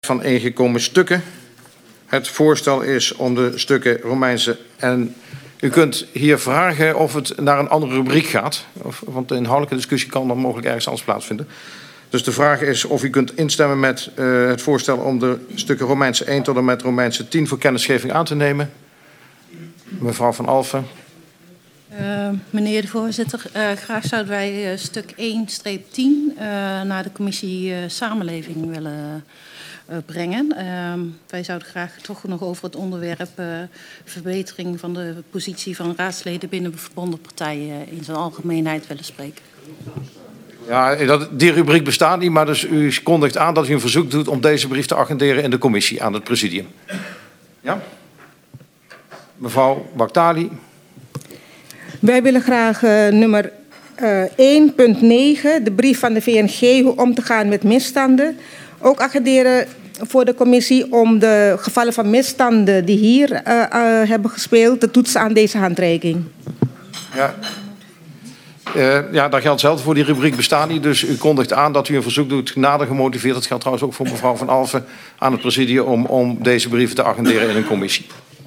van ingekomen stukken. Het voorstel is om de stukken Romeinse en u kunt hier vragen of het naar een andere rubriek gaat. Want de inhoudelijke discussie kan dan mogelijk ergens anders plaatsvinden. Dus de vraag is of u kunt instemmen met het voorstel om de stukken Romeinse 1 tot en met Romeinse 10 voor kennisgeving aan te nemen. Mevrouw Van Alphen. Meneer de voorzitter, graag zouden wij stuk 1-10 naar de commissie Samenleving willen brengen. Wij zouden graag toch nog over het onderwerp verbetering van de positie van raadsleden binnen verbonden partijen in zijn algemeenheid willen spreken. Ja, die rubriek bestaat niet, maar dus u kondigt aan dat u een verzoek doet om deze brief te agenderen in de commissie aan het presidium. Ja? Mevrouw Baktali. Wij willen graag nummer 1.9, de brief van de VNG, hoe om te gaan met misstanden, ook agenderen voor de commissie om de gevallen van misstanden die hier hebben gespeeld te toetsen aan deze handreiking. Ja. Ja, dat geldt zelf voor die rubriek bestaat niet. Dus u kondigt aan dat u een verzoek doet, nader gemotiveerd. Dat geldt trouwens ook voor mevrouw Van Alphen aan het presidium om deze brieven te agenderen in een commissie.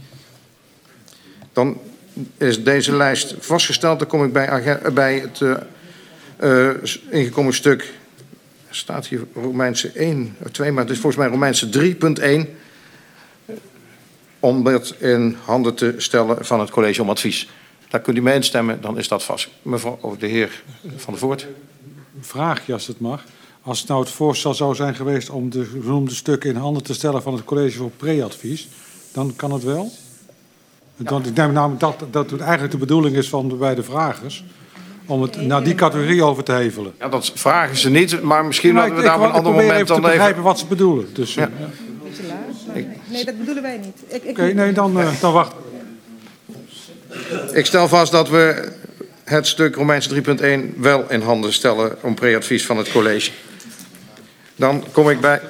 Dan is deze lijst vastgesteld. Dan kom ik bij het ingekomen stuk. Er staat hier Romeinse 1 of 2, maar het is volgens mij Romeinse 3.1. Om dat in handen te stellen van het college om advies. Daar kunt u mee instemmen, dan is dat vast. Mevrouw, de heer Van der Voort. Een vraagje als het mag. Als het nou het voorstel zou zijn geweest om de genoemde stukken in handen te stellen van het college voor pre-advies, dan kan het wel? Ja. Ik denk namelijk dat het eigenlijk de bedoeling is van de beide vragers om het naar die categorie over te hevelen. Ja, dat vragen ze niet, maar misschien hadden we daar op een ander moment even dan te begrijpen wat ze bedoelen. Dus, ja. Nee, dat bedoelen wij niet. Oké, nee, dan wacht. Ik stel vast dat we het stuk Romeinse 3.1 wel in handen stellen om pre-advies van het college. Dan kom ik bij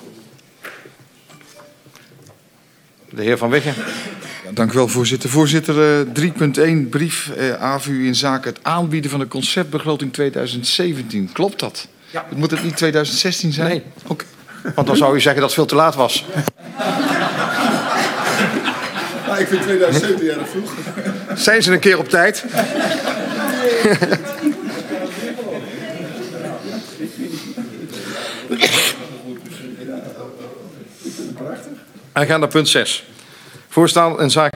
de heer Van Wiggen. Ja, dank u wel, voorzitter. Voorzitter, 3.1 brief AVU in zaken het aanbieden van de conceptbegroting 2017. Klopt dat? Ja. Moet het niet 2016 zijn? Nee. Okay. Want dan zou u zeggen dat het veel te laat was. Nou, ik vind 2017 erg vroeg. Zijn ze een keer op tijd? We gaan naar punt 6. Voorstel in zaken